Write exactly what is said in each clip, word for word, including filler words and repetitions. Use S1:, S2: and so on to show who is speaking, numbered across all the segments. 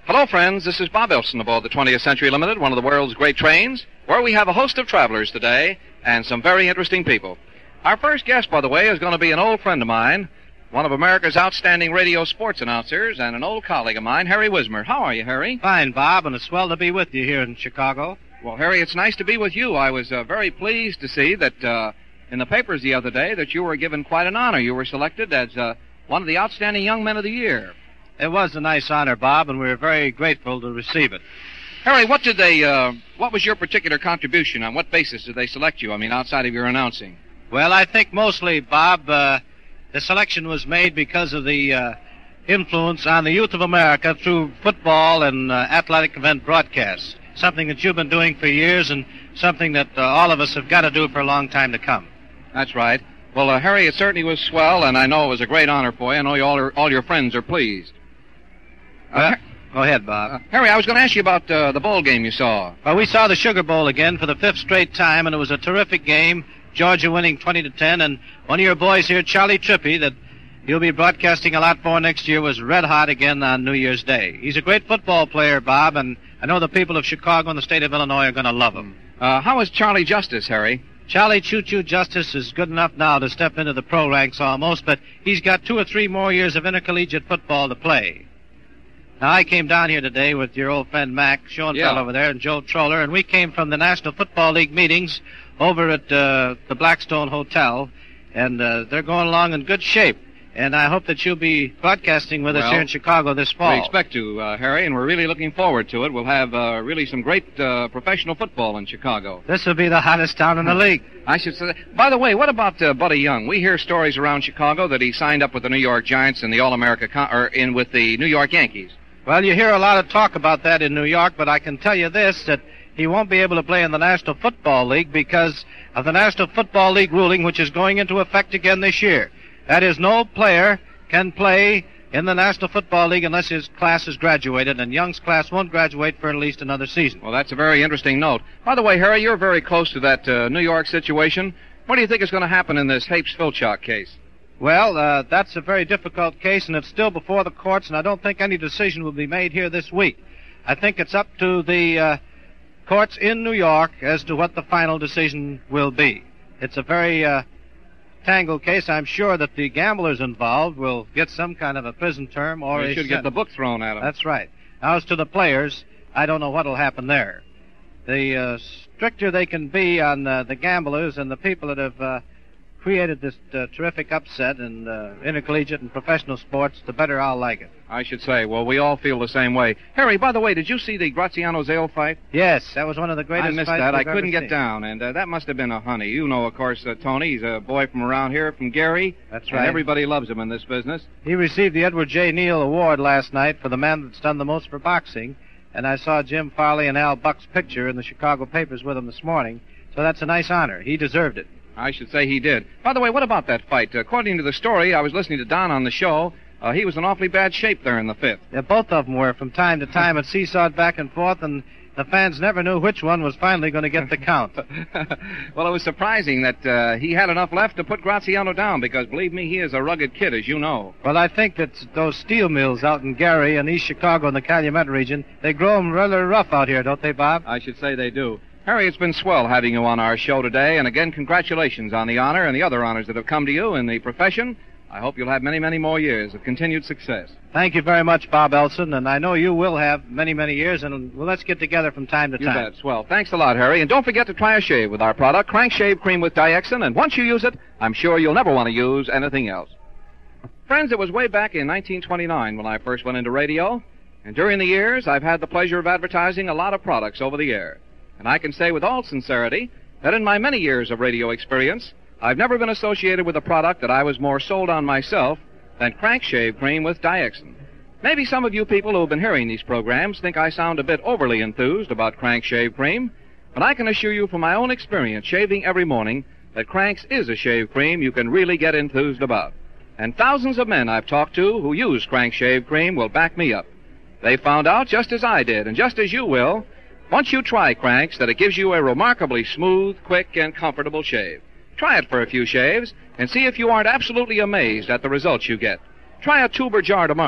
S1: Hello, friends. This is Bob Elson aboard the twentieth Century Limited, one of the world's great trains, where we have a host of travelers today and some very interesting people. Our first guest, by the way, is going to be an old friend of mine, one of America's outstanding radio sports announcers, and an old colleague of mine, Harry Wismer. How are you, Harry?
S2: Fine, Bob, and it's swell to be with you here in Chicago.
S1: Well, Harry, it's nice to be with you. I was uh, very pleased to see that uh, in the papers the other day that you were given quite an honor. You were selected as uh, one of the outstanding young men of the year.
S2: It was a nice honor, Bob, and we were very grateful to receive it.
S1: Harry, what did they, uh, what was your particular contribution? On what basis did they select you? I mean, outside of your announcing.
S2: Well, I think mostly, Bob, uh, the selection was made because of the uh, influence on the youth of America through football and uh, athletic event broadcasts. Something that you've been doing for years and something that uh, all of us have got to do for a long time to come.
S1: That's right. Well, uh, Harry, it certainly was swell, and I know it was a great honor for you. I know you all, are, all your friends are pleased.
S2: Well, uh, go ahead, Bob.
S1: Uh, Harry, I was going to ask you about uh, the bowl game you saw.
S2: Well, we saw the Sugar Bowl again for the fifth straight time, and it was a terrific game. Georgia winning twenty to ten, and one of your boys here, Charlie Trippi, that you'll be broadcasting a lot for next year, was red hot again on New Year's Day. He's a great football player, Bob, and I know the people of Chicago and the state of Illinois are going to love him.
S1: Uh, how is Charlie Justice, Harry?
S2: Charlie Choo Choo Justice is good enough now to step into the pro ranks almost, but he's got two or three more years of intercollegiate football to play. Now, I came down here today with your old friend Mac Schoenfeld
S1: yeah.
S2: over there and Joe Troller, and we came from the National Football League meetings over at uh, the Blackstone Hotel, and uh, they're going along in good shape. And I hope that you'll be broadcasting with
S1: well,
S2: us here in Chicago this fall.
S1: We expect to, uh, Harry, and we're really looking forward to it. We'll have uh, really some great uh, professional football in Chicago.
S2: This will be the hottest town in the league.
S1: I should say. By the way, what about uh, Buddy Young? We hear stories around Chicago that he signed up with the New York Giants in the All-America, Con- or in with the New York Yankees.
S2: Well, you hear a lot of talk about that in New York, but I can tell you this, that he won't be able to play in the National Football League because of the National Football League ruling, which is going into effect again this year. That is, no player can play in the National Football League unless his class is graduated, and Young's class won't graduate for at least another season.
S1: Well, that's a very interesting note. By the way, Harry, you're very close to that uh, New York situation. What do you think is going to happen in this Hapes-Filchock case?
S2: Well, uh, that's a very difficult case, and it's still before the courts, and I don't think any decision will be made here this week. I think it's up to the uh, courts in New York as to what the final decision will be. It's a very uh, tangled case. I'm sure that the gamblers involved will get some kind of a prison term or
S1: they
S2: a
S1: should
S2: sentence.
S1: get the book thrown at them.
S2: That's right. Now, as to the players, I don't know what will happen there. The uh, stricter they can be on uh, the gamblers and the people that have uh, created this uh, terrific upset in uh, intercollegiate and professional sports, the better I'll like it.
S1: I should say. Well, we all feel the same way. Harry, by the way, did you see the Graziano-Zale fight?
S2: Yes, that was one of the greatest
S1: I missed
S2: fights
S1: that. I
S2: we've
S1: couldn't
S2: ever
S1: get
S2: seen.
S1: down, and uh, that must have been a honey. You know, of course, uh, Tony. He's a boy from around here, from Gary.
S2: That's
S1: and
S2: right.
S1: everybody loves him in this business.
S2: He received the Edward J. Neal Award last night for the man that's done the most for boxing, and I saw Jim Farley and Al Buck's picture in the Chicago papers with him this morning, so that's a nice honor. He deserved it.
S1: I should say he did. By the way, what about that fight? According to the story, I was listening to Don on the show. Uh, he was in awfully bad shape there in the fifth.
S2: Yeah, both of them were. From time to time, it seesawed back and forth, and the fans never knew which one was finally going to get the count.
S1: Well, it was surprising that uh, he had enough left to put Graziano down, because, believe me, he is a rugged kid, as you know.
S2: Well, I think that those steel mills out in Gary and East Chicago and the Calumet region, they grow them rather rough out here, don't they, Bob?
S1: I should say they do. Harry, it's been swell having you on our show today, and again, congratulations on the honor and the other honors that have come to you in the profession. I hope you'll have many, many more years of continued success.
S2: Thank you very much, Bob Elson, and I know you will have many, many years, and well, let's get together from time to
S1: You
S2: time.
S1: bet. Swell. Thanks a lot, Harry, and don't forget to try a shave with our product, Crank Shave Cream with Diexin, and once you use it, I'm sure you'll never want to use anything else. Friends, it was way back in nineteen twenty-nine when I first went into radio, and during the years, I've had the pleasure of advertising a lot of products over the air. And I can say with all sincerity that in my many years of radio experience, I've never been associated with a product that I was more sold on myself than Crank Shave Cream with Diexin. Maybe some of you people who have been hearing these programs think I sound a bit overly enthused about Crank Shave Cream, but I can assure you from my own experience shaving every morning that Crank's is a shave cream you can really get enthused about. And thousands of men I've talked to who use Crank Shave Cream will back me up. They found out, just as I did, and just as you will, once you try Crank's, that it gives you a remarkably smooth, quick, and comfortable shave. Try it for a few shaves and see if you aren't absolutely amazed at the results you get. Try a tube or jar tomorrow.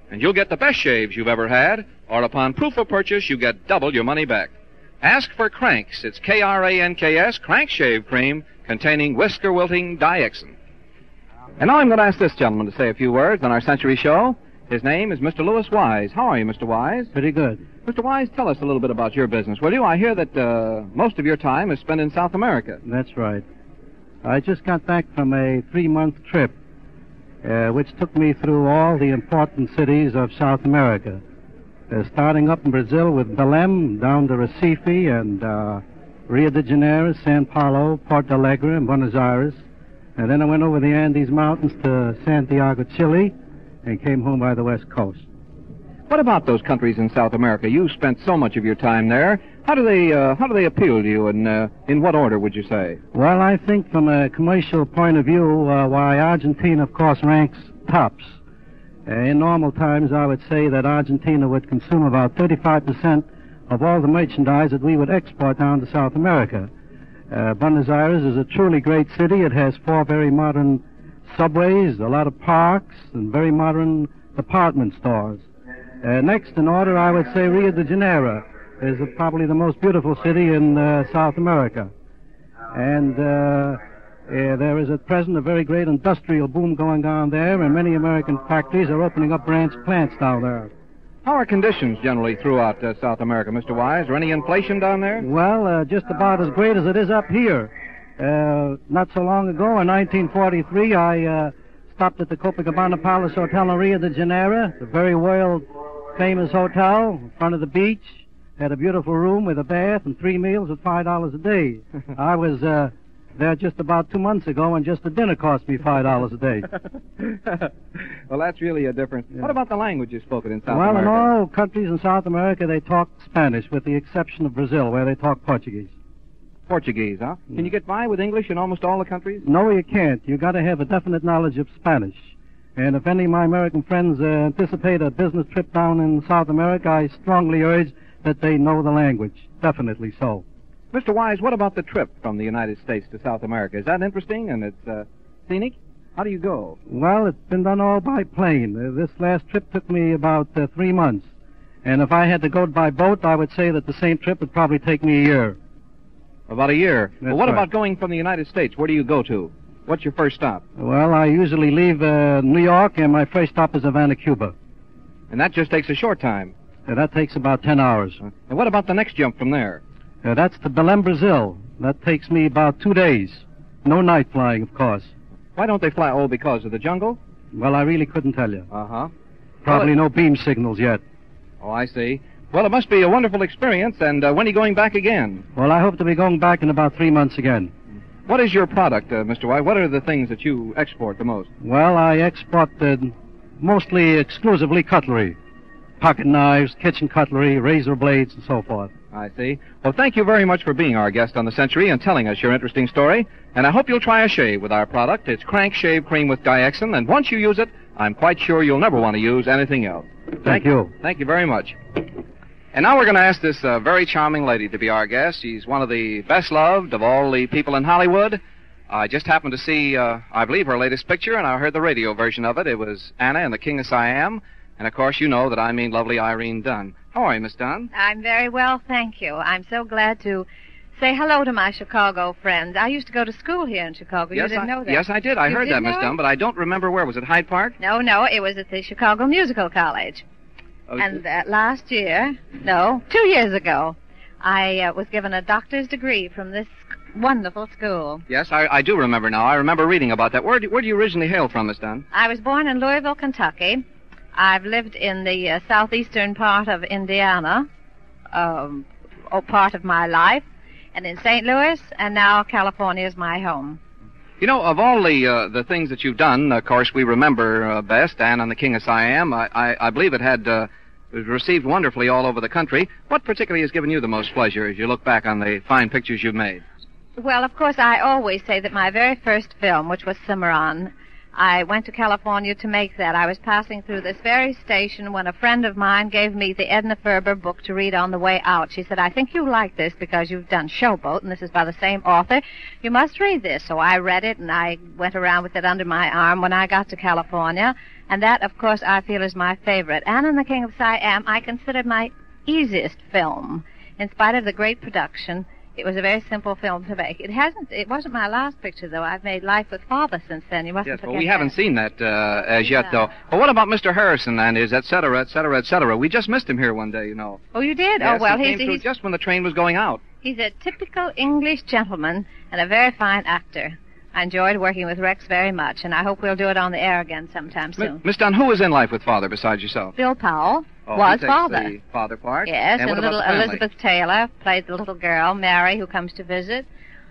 S1: and you'll get the best shaves you've ever had, or upon proof of purchase, you get double your money back. Ask for Cranks. It's K R A N K S, Crank Shave Cream, containing whisker wilting Diexin. And now I'm going to ask this gentleman to say a few words on our Century Show. His name is Mister Lewis Wise. How are you, Mister Wise?
S3: Pretty good.
S1: Mister Wise, tell us a little bit about your business, will you? I hear that uh, most of your time is spent in South America.
S3: That's right. I just got back from a three-month trip, uh, which took me through all the important cities of South America. Uh, starting up in Brazil with Belém, down to Recife and uh, Rio de Janeiro, Sao Paulo, Porto Alegre, and Buenos Aires. And then I went over the Andes Mountains to Santiago, Chile, and came home by the west coast.
S1: What about those countries in South America? You spent so much of your time there. How do they uh, how do they appeal to you, and uh, in what order would you say?
S3: Well, I think from a commercial point of view, uh, why Argentina, of course, ranks tops. Uh, in normal times, I would say that Argentina would consume about thirty-five percent of all the merchandise that we would export down to South America. Uh, Buenos Aires is a truly great city. It has four very modern subways, a lot of parks, and very modern department stores. Uh, next in order, I would say Rio de Janeiro is uh, probably the most beautiful city in uh, South America. And uh, uh, there is at present a very great industrial boom going on there, and many American factories are opening up branch plants down there.
S1: How are conditions generally throughout uh, South America, Mister Wise? Is there any inflation down there?
S3: Well, uh, just about as great as it is up here. Uh, not so long ago, in nineteen forty-three, I uh, stopped at the Copacabana Palace Hotel in Rio de Janeiro, the very world-famous hotel in front of the beach. Had a beautiful room with a bath and three meals at five dollars a day. I was uh, there just about two months ago, and just the dinner cost me five dollars a day.
S1: Well, that's really a difference. Yeah. What about the languages spoken in South
S3: well,
S1: America?
S3: Well, in all countries in South America, they talk Spanish, with the exception of Brazil, where they talk Portuguese.
S1: Portuguese, huh? Yeah. Can you get by with English in almost all the countries?
S3: No, you can't. You got to have a definite knowledge of Spanish. And if any of my American friends uh, anticipate a business trip down in South America, I strongly urge that they know the language. Definitely so.
S1: Mister Wise, what about the trip from the United States to South America? Is that interesting and it's uh, scenic? How do you go?
S3: Well, it's been done all by plane. Uh, this last trip took me about uh, three months. And if I had to go by boat, I would say that the same trip would probably take me a year.
S1: About a year?
S3: That's
S1: well, what
S3: right.
S1: about going from the United States? Where do you go to? What's your first stop?
S3: Well, I usually leave uh, New York, and my first stop is Havana, Cuba.
S1: And that just takes a short time?
S3: Uh, that takes about ten hours.
S1: Uh, and what about the next jump from there?
S3: Uh, that's to Belém, Brazil. That takes me about two days. No night flying, of course.
S1: Why don't they fly? Oh, because of the jungle?
S3: Well, I really couldn't tell you.
S1: Uh-huh.
S3: Probably
S1: well, it...
S3: no beam signals yet.
S1: Oh, I see. Well, it must be a wonderful experience, and uh, when are you going back again?
S3: Well, I hope to be going back in about three months again.
S1: What is your product, uh, Mister White? What are the things that you export the most?
S3: Well, I export uh, mostly exclusively cutlery. Pocket knives, kitchen cutlery, razor blades, and so forth.
S1: I see. Well, thank you very much for being our guest on the Century and telling us your interesting story. And I hope you'll try a shave with our product. It's Crank Shave Cream with Diexin, and once you use it, I'm quite sure you'll never want to use anything else.
S3: Thank, thank you.
S1: Thank you very much. And now we're going to ask this uh, very charming lady to be our guest. She's one of the best loved of all the people in Hollywood. I just happened to see, uh, I believe, her latest picture, and I heard the radio version of it. It was Anna and the King of Siam. And, of course, you know that I mean lovely Irene Dunn. How are you, Miss Dunn?
S4: I'm very well, thank you. I'm so glad to say hello to my Chicago friends. I used to go to school here in Chicago.
S1: Yes,
S4: you didn't
S1: I,
S4: know that.
S1: Yes, I did. I
S4: you
S1: heard
S4: did
S1: that, Miss
S4: know?
S1: Dunn, but I don't remember where. Was it Hyde Park?
S4: No, no, it was at the Chicago Musical College.
S1: Oh,
S4: and uh, last year, no, two years ago, I uh, was given a doctor's degree from this wonderful school.
S1: Yes, I, I do remember now. I remember reading about that. Where do, where do you originally hail from, Miss Dunn?
S4: I was born in Louisville, Kentucky. I've lived in the uh, southeastern part of Indiana, um, oh, part of my life, and in Saint Louis, and now California is my home.
S1: You know, of all the uh, the things that you've done, of course, we remember uh, best Anne and the King of Siam. I, I, I believe it had uh, it was received wonderfully all over the country. What particularly has given you the most pleasure as you look back on the fine pictures you've made?
S4: Well, of course, I always say that my very first film, which was Cimarron, I went to California to make that. I was passing through this very station when a friend of mine gave me the Edna Ferber book to read on the way out. She said, I think you'll like this because you've done Showboat, and this is by the same author. You must read this. So I read it, and I went around with it under my arm when I got to California. And that, of course, I feel is my favorite. Anne and the King of Siam, I consider my easiest film. In spite of the great production, it was a very simple film to make. It hasn't. It wasn't my last picture, though. I've made Life with Father since then. You mustn't
S1: yes,
S4: forget
S1: well, we
S4: that.
S1: haven't seen that uh, as yet,
S4: Yeah.
S1: though. Well, what about Mister Harrison and his et cetera, et cetera, et cetera? We just missed him here one day, you know.
S4: Oh, you did?
S1: Yes,
S4: oh, well,
S1: he
S4: he's,
S1: came through
S4: he's,
S1: just when the train was going out.
S4: he's a typical English gentleman and a very fine actor. I enjoyed working with Rex very much, and I hope we'll do it on the air again sometime soon.
S1: Miss Dunn, who was in Life with Father besides yourself?
S4: Bill Powell
S1: Oh,
S4: was
S1: he takes
S4: father.
S1: the father part.
S4: Yes,
S1: and,
S4: and,
S1: what about
S4: little
S1: the family?
S4: Elizabeth Taylor played the little girl, Mary, who comes to visit.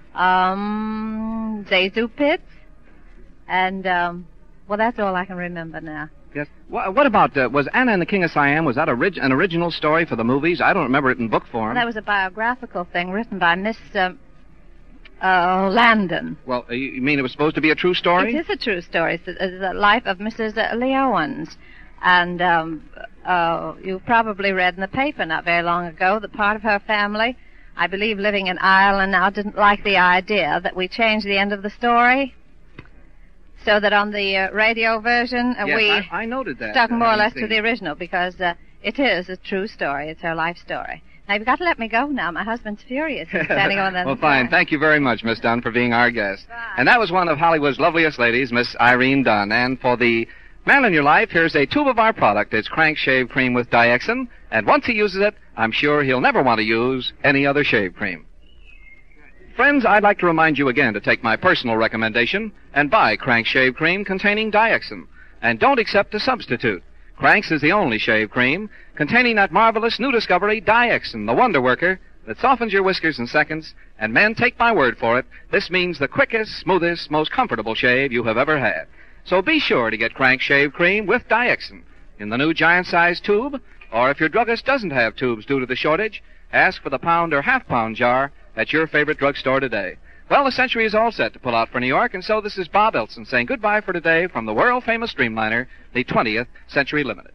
S4: Um, Zazu Pitts. And, um, well, that's all I can remember now.
S1: Yes. What, what about, uh, was Anna and the King of Siam, was that orig- an original story for the movies? I don't remember it in book form.
S4: Well, that was a biographical thing written by Miss um, uh, Landon.
S1: Well, uh, you mean it was supposed to be a true story?
S4: It is a true story. It's the, it's the life of Missus Lee Owens. And um, uh, you probably read in the paper not very long ago that part of her family, I believe living in Ireland now, didn't like the idea that we changed the end of the story. So that on the uh, radio version, uh,
S1: yes,
S4: we
S1: I, I noted that.
S4: stuck
S1: uh,
S4: more or
S1: having
S4: less to
S1: seen
S4: the
S1: it.
S4: original because uh, it is a true story. It's her life story. Now, you've got to let me go now. My husband's furious. He's standing on the
S1: Well, fine. Thank you very much, Miss Dunn, for being our guest.
S4: Bye.
S1: And that was one of Hollywood's loveliest ladies, Miss Irene Dunn. And for the man in your life, here's a tube of our product. It's Crank Shave Cream with Diexin. And once he uses it, I'm sure he'll never want to use any other shave cream. Friends, I'd like to remind you again to take my personal recommendation and buy Crank Shave Cream containing Diexin. And don't accept a substitute. Crank's is the only shave cream containing that marvelous new discovery, Diexin, the wonder worker, that softens your whiskers in seconds. And men, take my word for it, this means the quickest, smoothest, most comfortable shave you have ever had. So be sure to get Crank Shave Cream with Diexin in the new giant-sized tube, or if your druggist doesn't have tubes due to the shortage, ask for the pound or half-pound jar at your favorite drugstore today. Well, the Century is all set to pull out for New York, and so this is Bob Elson saying goodbye for today from the world-famous Streamliner, the twentieth Century Limited.